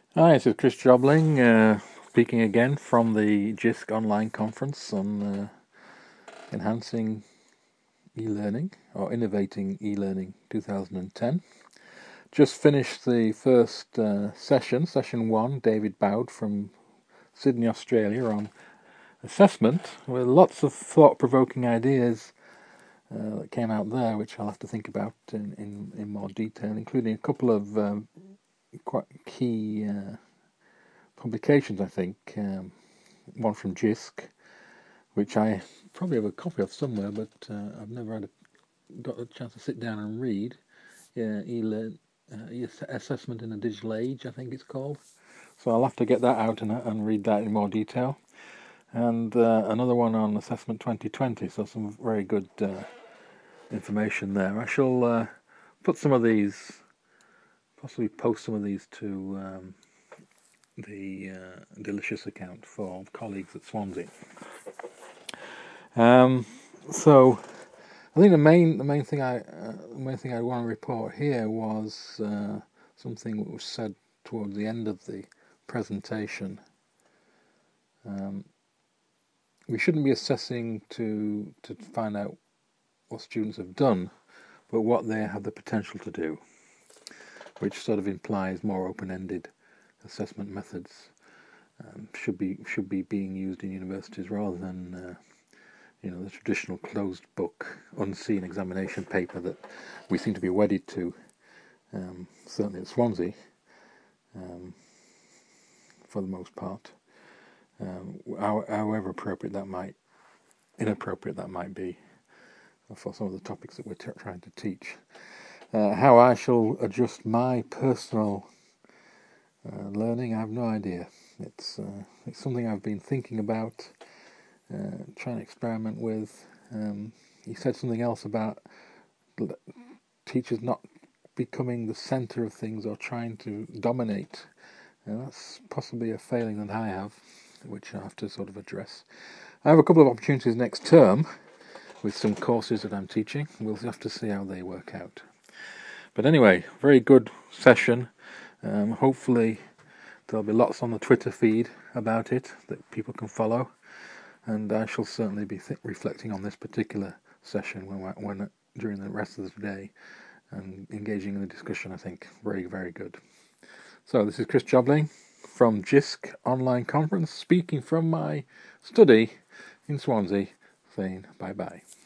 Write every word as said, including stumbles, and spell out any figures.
Hi, this is Chris Jobling, uh, speaking again from the JISC online conference on uh, enhancing e-learning or innovating e-learning twenty ten. Just finished the first uh, session, session one, David Bowd from Sydney, Australia, on assessment, with lots of thought-provoking ideas uh, that came out there, which I'll have to think about in, in, in more detail, including a couple of um, quite key uh, publications, I think. Um, one from JISC, which I probably have a copy of somewhere, but uh, I've never had a, got a chance to sit down and read. Yeah, e-learn, uh, Assessment in a Digital Age, I think it's called. So I'll have to get that out and, and read that in more detail. And uh, another one on Assessment twenty twenty, so some very good uh, information there. I shall uh, put some of these, possibly post some of these to um, the uh, Delicious account for colleagues at Swansea. Um, so I think the main the main thing I uh, the main thing I want to report here was uh, something that was said towards the end of the presentation. Um, we shouldn't be assessing to to find out what students have done, but what they have the potential to do, which sort of implies more open-ended assessment methods um, should be should be being used in universities rather than uh, you know the traditional closed book, unseen examination paper that we seem to be wedded to. Um, certainly at Swansea, um, for the most part, um, however appropriate that might, inappropriate that might be for some of the topics that we're t- trying to teach. Uh, how I shall adjust my personal uh, learning, I have no idea. It's uh, it's something I've been thinking about, uh, trying to experiment with. Um, he said something else about teachers not becoming the centre of things or trying to dominate. And that's possibly a failing that I have, which I have to sort of address. I have a couple of opportunities next term with some courses that I'm teaching. We'll have to see how they work out. But anyway, very good session. Um, hopefully there'll be lots on the Twitter feed about it that people can follow. And I shall certainly be th- reflecting on this particular session when, when during the rest of the day and engaging in the discussion. I think very, very good. So this is Chris Jobling from JISC Online Conference, speaking from my study in Swansea, saying bye-bye.